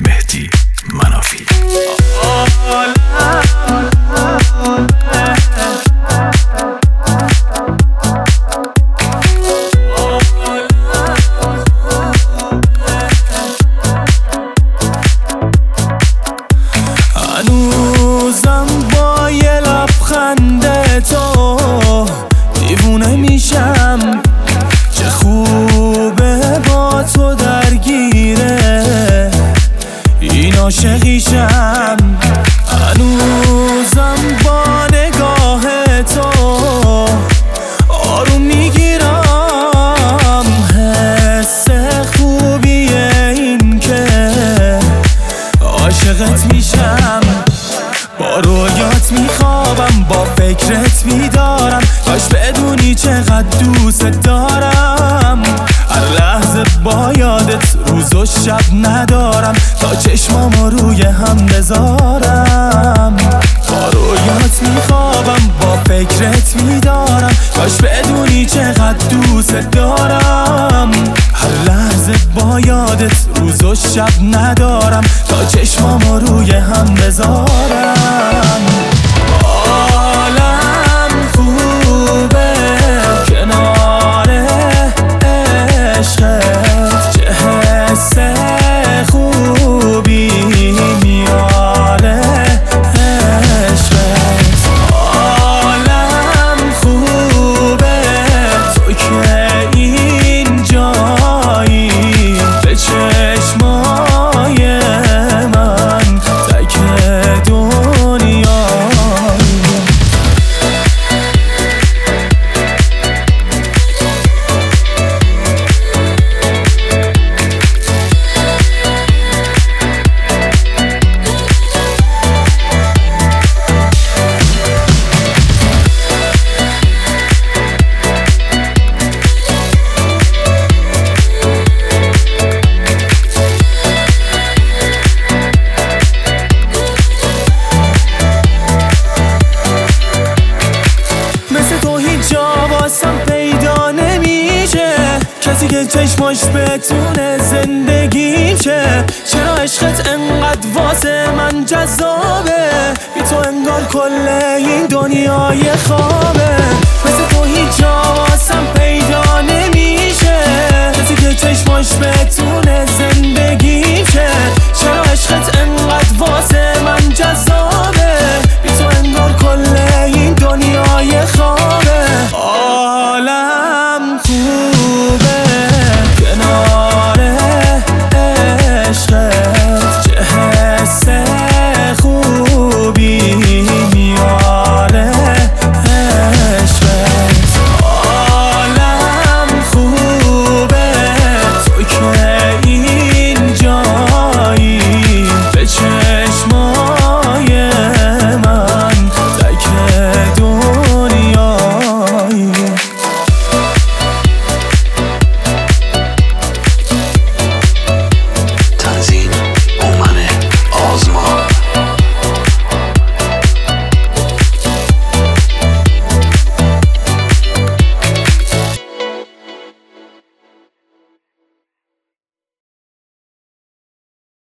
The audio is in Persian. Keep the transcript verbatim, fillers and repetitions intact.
مهدی منافی. هنوزم با یه لبخند تو دیوونه میشم، چه خوبه با تو درگیره این عاشقیشم. هنوزم با نگاه تو آروم میگیرم، حس خوبیه این که عاشقت میشم. با رویات میخوابم، با فکرت بیدارم، کاش بدونی چقدر دوست دارم. هر لحظه با یادت روز و شب ندارم، تا چشمامو روی هم بذارم. با رویات میخوابم، با فکرت بیدارم، کاش بدونی چقدر دوست دارم. هر لحظه با یادت روز و شب ندارم، تا چشمامو روی هم بذارم. عالم خوبه کنار عشقت، چه حس خوبی میاره عشقت. عالم خوبه تو که اینجایی، به چشمای من تک دنیایی. واسم پیدا نمیشه کسی که چشماش بتونه زندگیم شه. چرا عشقت انقدر واسه من جذابه، بی تو انگار کل این دنیای خوابه. مثل تو هیچ جا